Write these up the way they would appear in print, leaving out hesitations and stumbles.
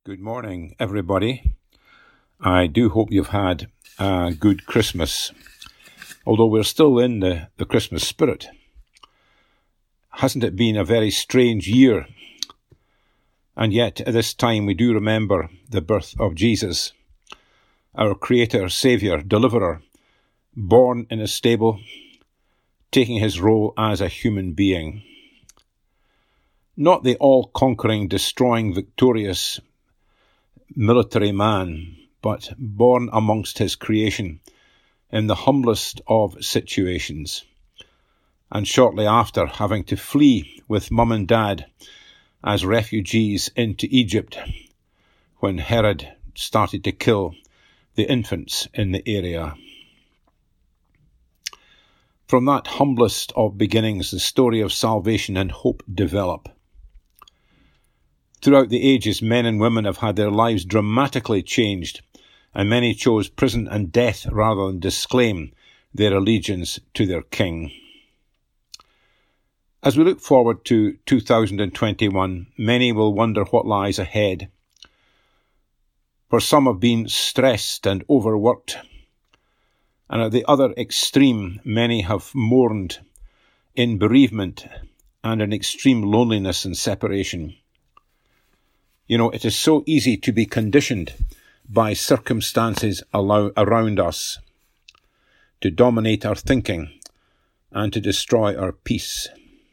Good morning, everybody. I do hope you've had a good Christmas. Although we're still in the Christmas spirit. Hasn't it been a very strange year? And yet, at this time, we do remember the birth of Jesus, our Creator, Saviour, Deliverer, born in a stable, taking his role as a human being. Not the all-conquering, destroying, victorious military man, but born amongst his creation in the humblest of situations, and shortly after having to flee with mum and dad as refugees into Egypt when Herod started to kill the infants in the area. From that humblest of beginnings, the story of salvation and hope develop. Throughout the ages, men and women have had their lives dramatically changed, and many chose prison and death rather than disclaim their allegiance to their king. As we look forward to 2021, many will wonder what lies ahead. For some have been stressed and overworked, and at the other extreme, many have mourned in bereavement and in extreme loneliness and separation. You know, it is so easy to be conditioned by circumstances around us, to dominate our thinking and to destroy our peace.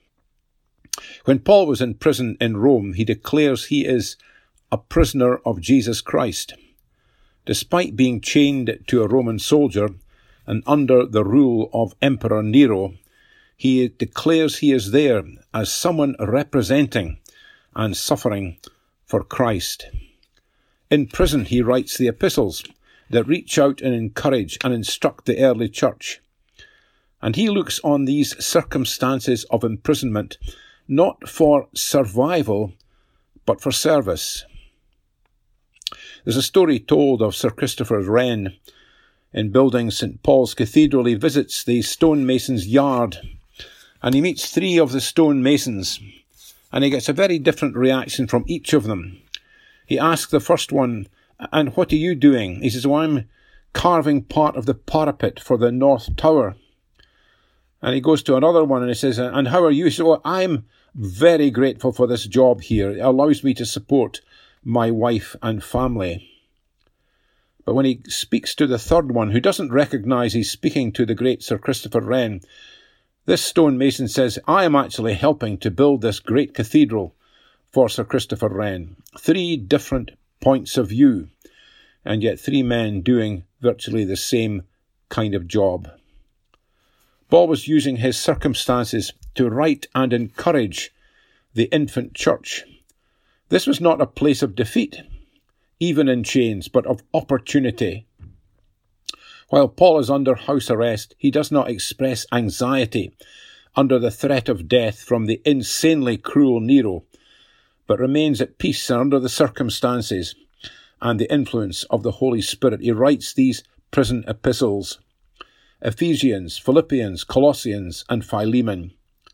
When Paul was in prison in Rome, he declares he is a prisoner of Jesus Christ. Despite being chained to a Roman soldier and under the rule of Emperor Nero, he declares he is there as someone representing and suffering for Christ. In prison, he writes the epistles that reach out and encourage and instruct the early church. And he looks on these circumstances of imprisonment not for survival, but for service. There's a story told of Sir Christopher Wren. In building St. Paul's Cathedral, he visits the stonemason's yard, and he meets three of the stonemasons, and he gets a very different reaction from each of them. He asks the first one, "And what are you doing?" He says, "Well, I'm carving part of the parapet for the North Tower." And he goes to another one and he says, "And how are you?" He says, "Well, I'm very grateful for this job here. It allows me to support my wife and family." But when he speaks to the third one, who doesn't recognise he's speaking to the great Sir Christopher Wren, this stonemason says, "I am actually helping to build this great cathedral for Sir Christopher Wren." Three different points of view, and yet three men doing virtually the same kind of job. Paul was using his circumstances to write and encourage the infant church. This was not a place of defeat, even in chains, but of opportunity. While Paul is under house arrest, he does not express anxiety under the threat of death from the insanely cruel Nero, but remains at peace under the circumstances and the influence of the Holy Spirit. He writes these prison epistles: Ephesians, Philippians, Colossians, and Philemon.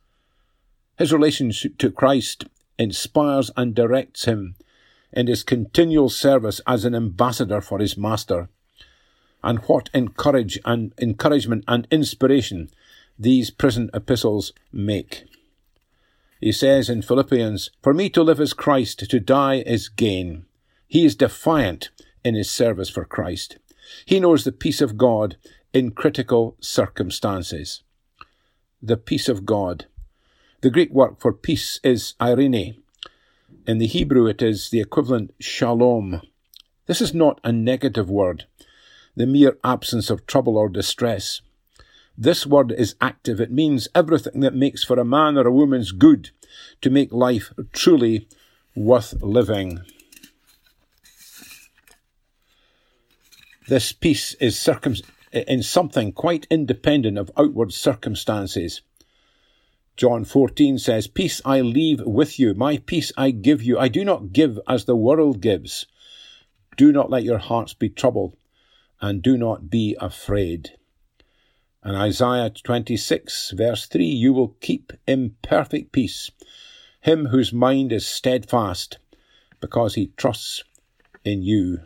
His relationship to Christ inspires and directs him in his continual service as an ambassador for his master. And what encouragement and inspiration these prison epistles make. He says in Philippians, "For me to live is Christ, to die is gain." He is defiant in his service for Christ. He knows the peace of God in critical circumstances. The peace of God. The Greek word for peace is eirene. In the Hebrew it is the equivalent shalom. This is not a negative word, the mere absence of trouble or distress. This word is active. It means everything that makes for a man or a woman's good to make life truly worth living. This peace is in something quite independent of outward circumstances. John 14 says, "Peace I leave with you, my peace I give you. I do not give as the world gives. Do not let your hearts be troubled, and do not be afraid." And Isaiah 26, verse 3, "You will keep in perfect peace him whose mind is steadfast, because he trusts in you.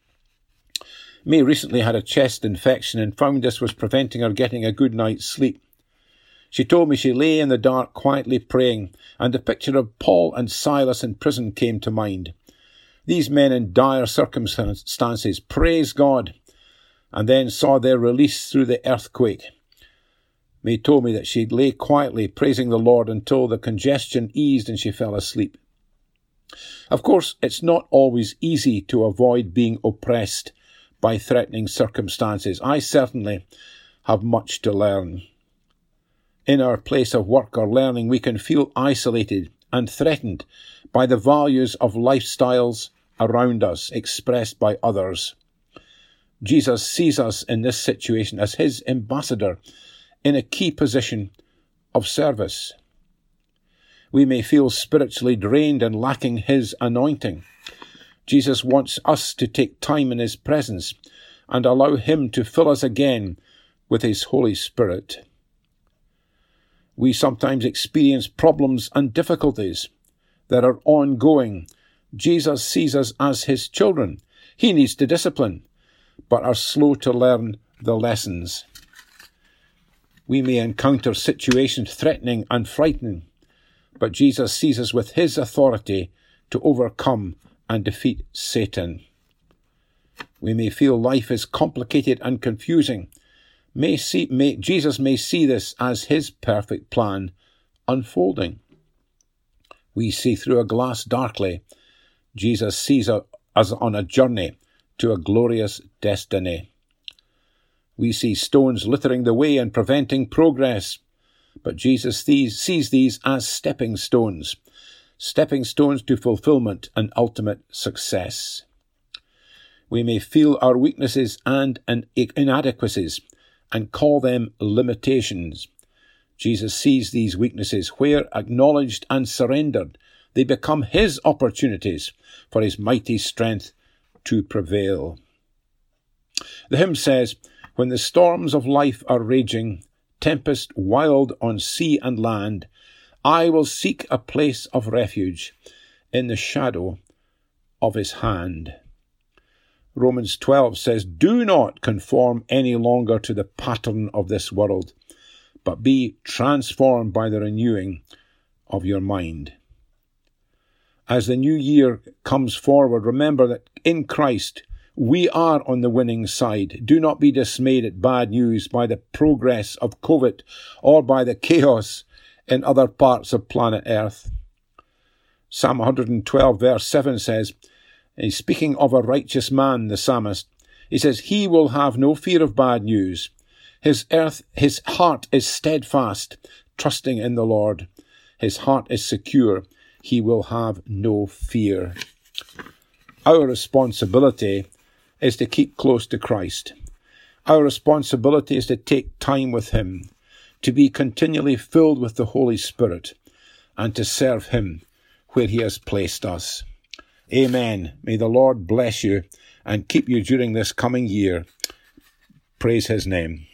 May recently had a chest infection and found this was preventing her getting a good night's sleep. She told me she lay in the dark quietly praying, and the picture of Paul and Silas in prison came to mind. These men in dire circumstances praised God and then saw their release through the earthquake. May told me that she lay quietly praising the Lord until the congestion eased and she fell asleep. Of course, it's not always easy to avoid being oppressed by threatening circumstances. I certainly have much to learn. In our place of work or learning, we can feel isolated and threatened by the values of lifestyles around us expressed by others. Jesus sees us in this situation as his ambassador in a key position of service. We may feel spiritually drained and lacking his anointing. Jesus wants us to take time in his presence and allow him to fill us again with his Holy Spirit. We sometimes experience problems and difficulties that are ongoing. Jesus sees us as his children. He needs to discipline, but are slow to learn the lessons. We may encounter situations threatening and frightening, but Jesus sees us with his authority to overcome and defeat Satan. We may feel life is complicated and confusing. Jesus may see this as his perfect plan unfolding. We see through a glass darkly. Jesus sees us on a journey to a glorious destiny. We see stones littering the way and preventing progress, but Jesus sees these as stepping stones to fulfillment and ultimate success. We may feel our weaknesses and inadequacies and call them limitations. Jesus sees these weaknesses where, acknowledged and surrendered, they become his opportunities for his mighty strength to prevail. The hymn says, "When the storms of life are raging, tempest wild on sea and land, I will seek a place of refuge in the shadow of his hand." Romans 12 says, "Do not conform any longer to the pattern of this world, but be transformed by the renewing of your mind." As the new year comes forward, remember that in Christ we are on the winning side. Do not be dismayed at bad news by the progress of COVID or by the chaos in other parts of planet Earth. Psalm 112 verse 7 says, he's speaking of a righteous man, the psalmist, he says, "He will have no fear of bad news. His heart is steadfast, trusting in the Lord. His heart is secure. He will have no fear." Our responsibility is to keep close to Christ. Our responsibility is to take time with him, to be continually filled with the Holy Spirit, and to serve him where he has placed us. Amen. May the Lord bless you and keep you during this coming year. Praise his name.